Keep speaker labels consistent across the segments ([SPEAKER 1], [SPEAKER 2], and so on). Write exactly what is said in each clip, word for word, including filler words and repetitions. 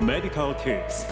[SPEAKER 1] Medical Tips。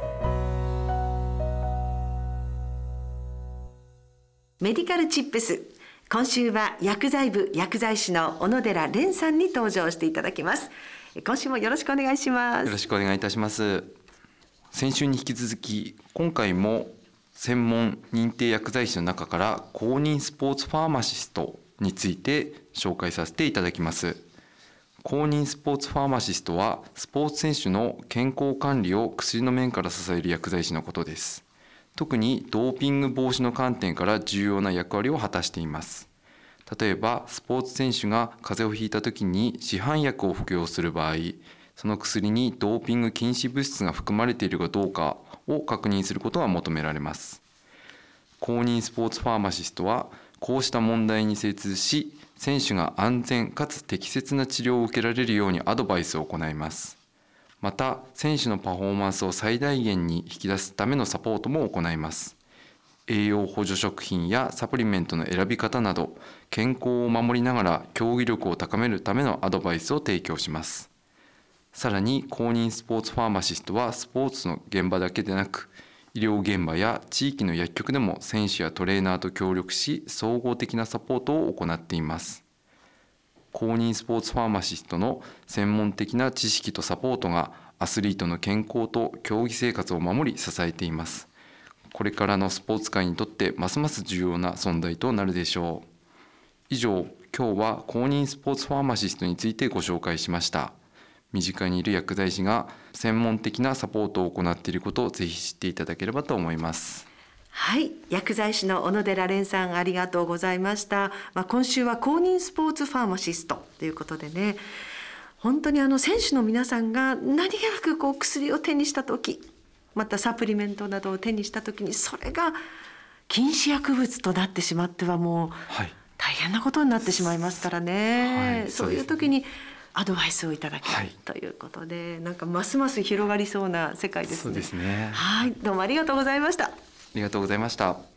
[SPEAKER 2] メディカルチップス、今週は薬剤部薬剤師の小野寺蓮さんに登場していただきます。今週もよろしくお願いします。
[SPEAKER 3] よろしくお願いいたします。先週に引き続き、今回も専門認定薬剤師の中から公認スポーツファーマシストについて紹介させていただきます。公認スポーツファーマシストはスポーツ選手の健康管理を薬の面から支える薬剤師のことです。特にドーピング防止の観点から重要な役割を果たしています。例えばスポーツ選手が風邪をひいた時に市販薬を服用する場合、その薬にドーピング禁止物質が含まれているかどうかを確認することが求められます。公認スポーツファーマシストはこうした問題に精通し、選手が安全かつ適切な治療を受けられるようにアドバイスを行います。また、選手のパフォーマンスを最大限に引き出すためのサポートも行います。栄養補助食品やサプリメントの選び方など、健康を守りながら競技力を高めるためのアドバイスを提供します。さらに、公認スポーツファーマシストはスポーツの現場だけでなく、医療現場や地域の薬局でも選手やトレーナーと協力し、総合的なサポートを行っています。公認スポーツファーマシストの専門的な知識とサポートがアスリートの健康と競技生活を守り支えています。これからのスポーツ界にとってますます重要な存在となるでしょう。以上、今日は公認スポーツファーマシストについてご紹介しました。身近にいる薬剤師が専門的なサポートを行っていることをぜひ知っていただければと思います。
[SPEAKER 2] はい、薬剤師の小野寺蓮さん、ありがとうございました。まあ、今週は公認スポーツファーマシストということでね、本当にあの選手の皆さんが何気なくこう薬を手にした時、またサプリメントなどを手にした時にそれが禁止薬物となってしまってはもう大変なことになってしまいますからね、はい、そういう時にアドバイスをいただける、はい、ということで、なんかますます広がりそうな世界ですね。
[SPEAKER 3] そうですね。
[SPEAKER 2] はい、どうもありがとうございました。
[SPEAKER 3] ありがとうございました。